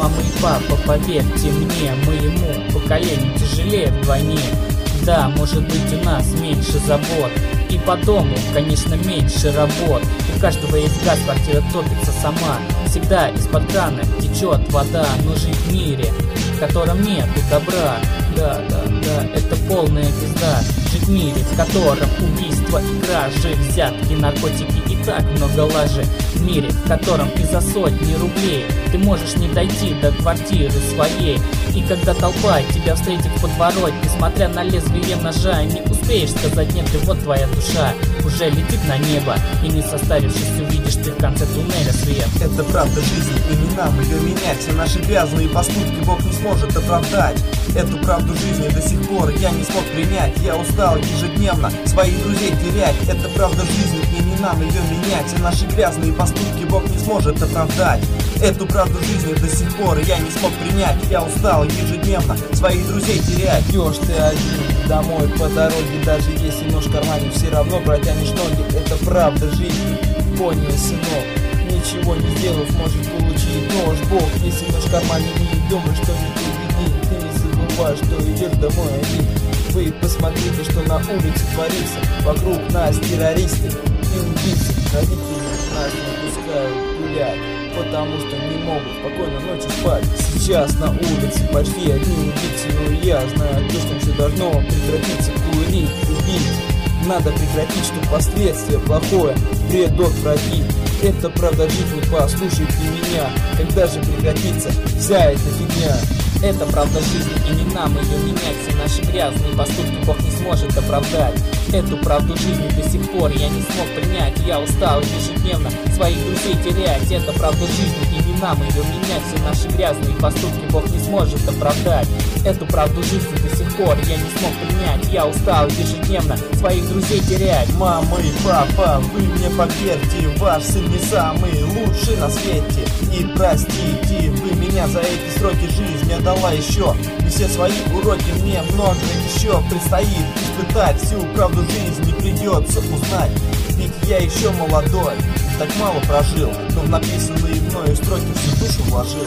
мама и папа, поверьте мне, моему поколению тяжелее вдвойне. Да, может быть, у нас меньше забот, и по дому, конечно, меньше работ. У каждого есть газ, квартира топится сама. Всегда из-под крана течет вода. Но жить в мире, в котором нету добра, да, это полная пизда. Жить в мире, в котором убийства и кражи, взятки, наркотики и так много лажи. В мире, в котором и за сотни рублей ты можешь не дойти до квартиры своей. И когда толпа тебя встретит в подворотне, несмотря на лезвие ножа, не успеешь сказать нет, и вот твоя душа уже летит на небо, и не состарившись увидишь ты в конце туннеля свет. Это правда жизни, и не нам ее менять. Все наши грязные поступки Бог не сможет оправдать. Эту правду жизни до сих пор я не смог принять. Я устал ежедневно своих друзей терять. Это правда жизни, и не нам ее менять. Все наши грязные поступки Бог не сможет оправдать. Эту правду жизни до сих пор я не смог принять. Я устал ежедневно своих друзей терять. Идешь ты один домой по дороге, даже если нож в кармане, все равно протянешь ноги. Это правда жизни, понял, сынок. Ничего не сделав, может получить нож Бог. Если нож в кармане, не думай, что не ты беги. Ты не забывай, что идешь домой один. Вы посмотрите, что на улице творится. Вокруг нас террористы и убийцы. Родители нас не пускают гулять, потому что не могут спокойно ночью спать. Сейчас на улице почти одни убийцы, но я знаю точно, все должно прекратиться. Курить, убить надо прекратить, что последствия плохое предотвратить. Это правда жизни, послушайте меня. Когда же прекратится вся эта фигня? Это правда жизни, и не нам ее менять. Все наши грязные поступки Бог не сможет оправдать. Эту правду жизни до сих пор я не смог принять. Я устал ежедневно своих друзей терять. Это правда жизни, и не нам ее менять. Все наши грязные поступки Бог не сможет оправдать. Эту правду жизни до сих пор я не смог принять. Я устал ежедневно своих друзей терять. Мама и папа, вы мне поверьте, ваш сын не самый лучший на свете. И простите вы меня за эти сроки, жизнь мне дала еще. И все свои уроки мне много еще предстоит испытать. Всю правду жизни придется узнать. Ведь я еще молодой, так мало прожил, но в написанные мною строки всю душу вложил.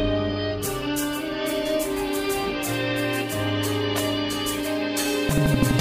Thank you.